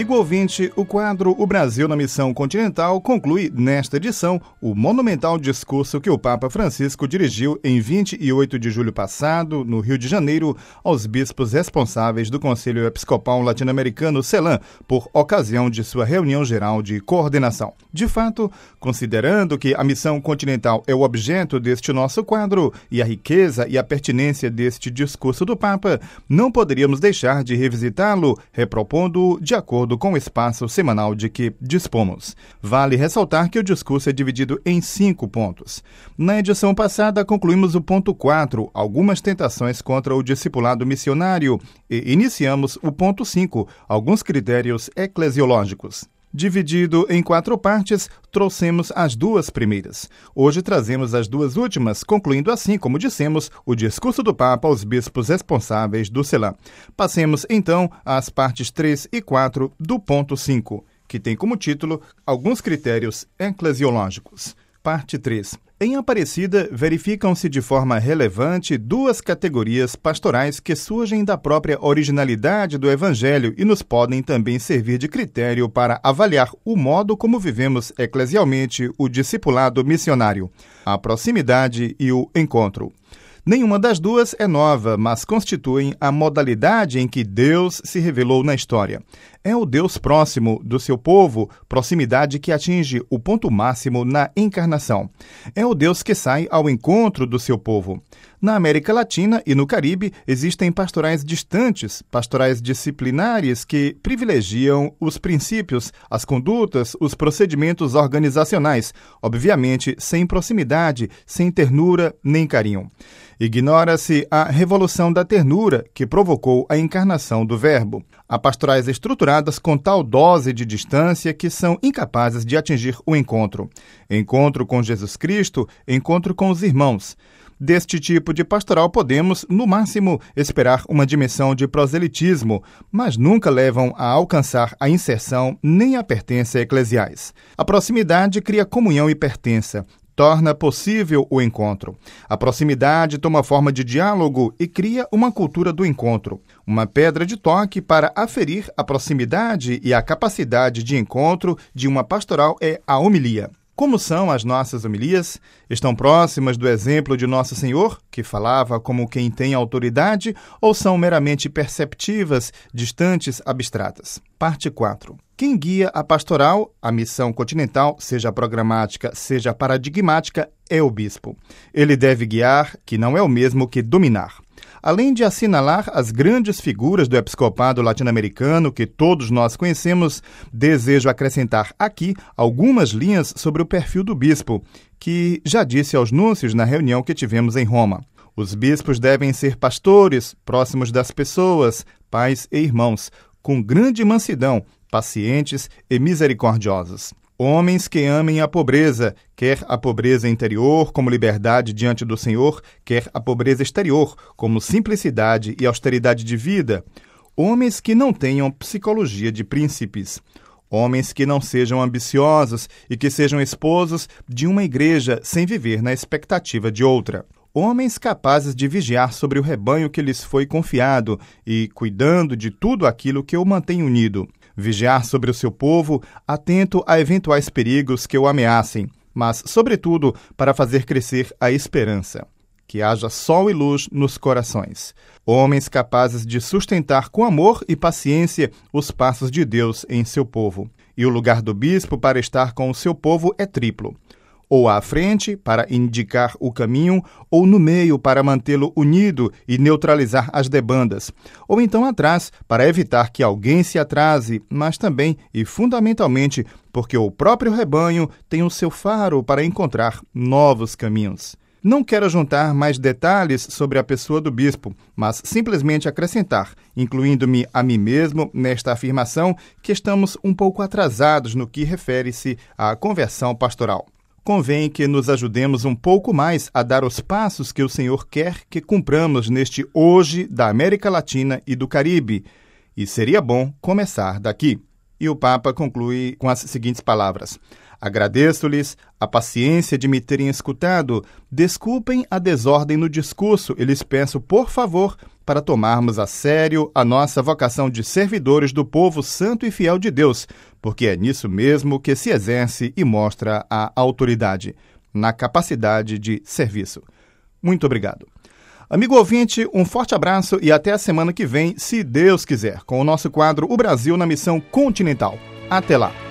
Amigo ouvinte, o quadro O Brasil na Missão Continental conclui, nesta edição, o monumental discurso que o Papa Francisco dirigiu em 28 de julho passado, no Rio de Janeiro, aos bispos responsáveis do Conselho Episcopal Latino-Americano, CELAM, por ocasião de sua reunião geral de coordenação. De fato, considerando que a Missão Continental é o objeto deste nosso quadro e a riqueza e a pertinência deste discurso do Papa, não poderíamos deixar de revisitá-lo, repropondo-o de acordo com o espaço semanal de que dispomos. Vale ressaltar que o discurso é dividido em 5 pontos. Na edição passada, concluímos o ponto 4, algumas tentações contra o discipulado missionário, e iniciamos o ponto 5, alguns critérios eclesiológicos. Dividido em 4 partes, trouxemos as 2 primeiras. Hoje trazemos as 2 últimas, concluindo assim, como dissemos, o discurso do Papa aos bispos responsáveis do CELAM. Passemos, então, às partes 3 e 4 do ponto 5, que tem como título Alguns critérios eclesiológicos. Parte 3. Em Aparecida, verificam-se de forma relevante 2 categorias pastorais que surgem da própria originalidade do Evangelho e nos podem também servir de critério para avaliar o modo como vivemos eclesialmente o discipulado missionário, a proximidade e o encontro. Nenhuma das 2 é nova, mas constituem a modalidade em que Deus se revelou na história. É o Deus próximo do seu povo, proximidade que atinge o ponto máximo na encarnação. É o Deus que sai ao encontro do seu povo. Na América Latina e no Caribe existem pastorais distantes, pastorais disciplinares que privilegiam os princípios, as condutas, os procedimentos organizacionais, obviamente sem proximidade, sem ternura nem carinho. Ignora-se a revolução da ternura que provocou a encarnação do Verbo. Há pastorais estruturadas com tal dose de distância que são incapazes de atingir o encontro. Encontro com Jesus Cristo, encontro com os irmãos. Deste tipo de pastoral podemos, no máximo, esperar uma dimensão de proselitismo, mas nunca levam a alcançar a inserção nem a pertença eclesiais. A proximidade cria comunhão e pertença, torna possível o encontro. A proximidade toma forma de diálogo e cria uma cultura do encontro. Uma pedra de toque para aferir a proximidade e a capacidade de encontro de uma pastoral é a homilia. Como são as nossas homilias? Estão próximas do exemplo de Nosso Senhor, que falava como quem tem autoridade, ou são meramente perceptivas, distantes, abstratas? Parte 4. Quem guia a pastoral, a missão continental, seja programática, seja paradigmática, é o bispo. Ele deve guiar, que não é o mesmo que dominar. Além de assinalar as grandes figuras do episcopado latino-americano que todos nós conhecemos, desejo acrescentar aqui algumas linhas sobre o perfil do bispo, que já disse aos núncios na reunião que tivemos em Roma. Os bispos devem ser pastores, próximos das pessoas, pais e irmãos, com grande mansidão, pacientes e misericordiosos. Homens que amem a pobreza, quer a pobreza interior como liberdade diante do Senhor, quer a pobreza exterior como simplicidade e austeridade de vida. Homens que não tenham psicologia de príncipes. Homens que não sejam ambiciosos e que sejam esposos de uma igreja sem viver na expectativa de outra. Homens capazes de vigiar sobre o rebanho que lhes foi confiado e cuidando de tudo aquilo que o mantém unido. Vigiar sobre o seu povo, atento a eventuais perigos que o ameacem, mas, sobretudo, para fazer crescer a esperança. Que haja sol e luz nos corações. Homens capazes de sustentar com amor e paciência os passos de Deus em seu povo. E o lugar do bispo para estar com o seu povo é triplo. Ou à frente, para indicar o caminho, ou no meio, para mantê-lo unido e neutralizar as debandas, ou então atrás, para evitar que alguém se atrase, mas também e fundamentalmente porque o próprio rebanho tem o seu faro para encontrar novos caminhos. Não quero juntar mais detalhes sobre a pessoa do bispo, mas simplesmente acrescentar, incluindo-me a mim mesmo nesta afirmação, que estamos um pouco atrasados no que refere-se à conversão pastoral. Convém que nos ajudemos um pouco mais a dar os passos que o Senhor quer que cumpramos neste hoje da América Latina e do Caribe. E seria bom começar daqui. E o Papa conclui com as seguintes palavras. Agradeço-lhes a paciência de me terem escutado. Desculpem a desordem no discurso e lhes peço, por favor, para tomarmos a sério a nossa vocação de servidores do povo santo e fiel de Deus, porque é nisso mesmo que se exerce e mostra a autoridade, na capacidade de serviço. Muito obrigado. Amigo ouvinte, um forte abraço e até a semana que vem, se Deus quiser, com o nosso quadro O Brasil na Missão Continental. Até lá!